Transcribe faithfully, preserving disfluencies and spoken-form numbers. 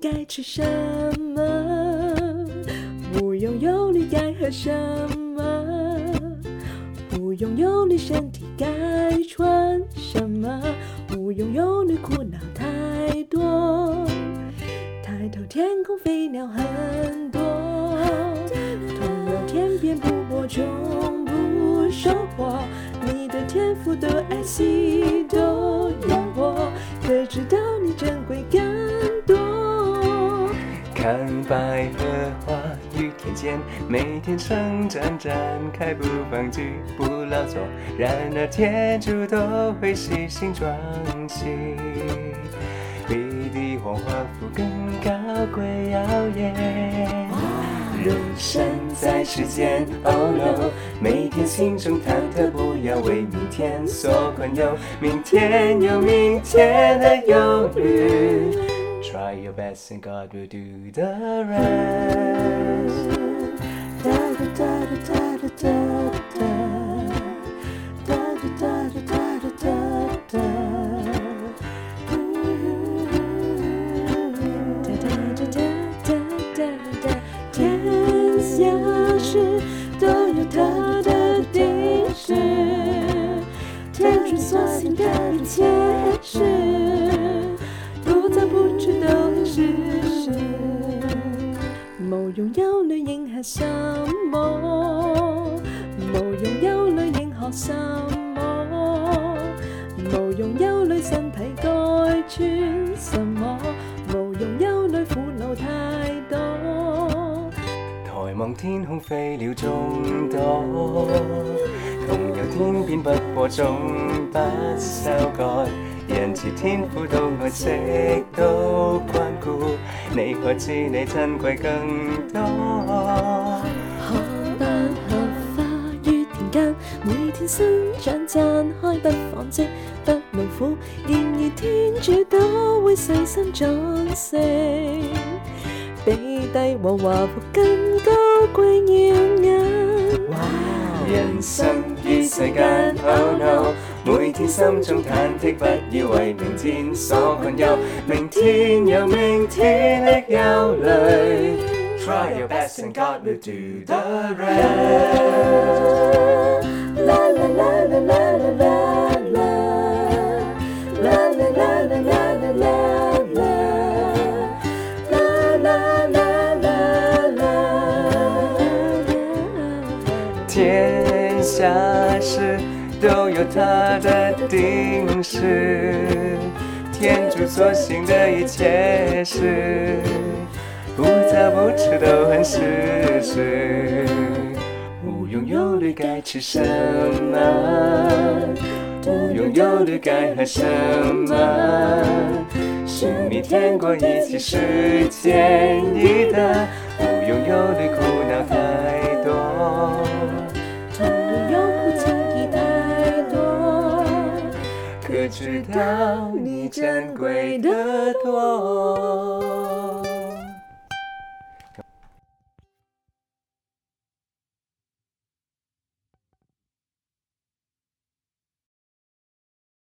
该吃什么，不用忧虑该喝什么，不用忧虑身体该穿什么，不用忧虑苦恼太多。抬头天空飞鸟很多，同有天边不播种不收获，你的天赋的爱惜都有我，可知道你珍贵更多。 看百合花与田间，每天成长展开不放弃不劳作，然而天主都会细心装饰，比地黄花富更高贵耀眼。人生在世间 ，Oh no， 每天心中忐忑，不要为明天所困忧，明天有明天的忧虑。Try your best and God will do the rest. Da da da da da da da da da da da da da. 天下事都有它的定时，天主所行的一切事，不早不迟都很适时。某用憂慮應係什麼？某用憂慮應學什麼？某用憂慮身體該穿什麼？無用憂慮苦惱太多。 抬望天空飛鳥眾多，同有天邊不播種不收割，人似天父都愛惜都關顧，你可知你珍貴更多。 看百合花於田間，每天生長綻開不紡織不勞苦，然而天主都會細心裝飾，比帝王華服更高貴耀眼。 人生於世間 Oh no， 每天心中忐忑，不要為明天所困憂，明天有明天的憂慮。Try your best and God will do the rest. La la la la la la la la la la la la la la la。 天下事都有它的定时，天主所行的一切事，不早不迟都很适时。不用忧虑该吃什么，不用忧虑该喝什么，是你天国一切是简易的，不用忧虑苦恼太多。可知道你珍贵的多。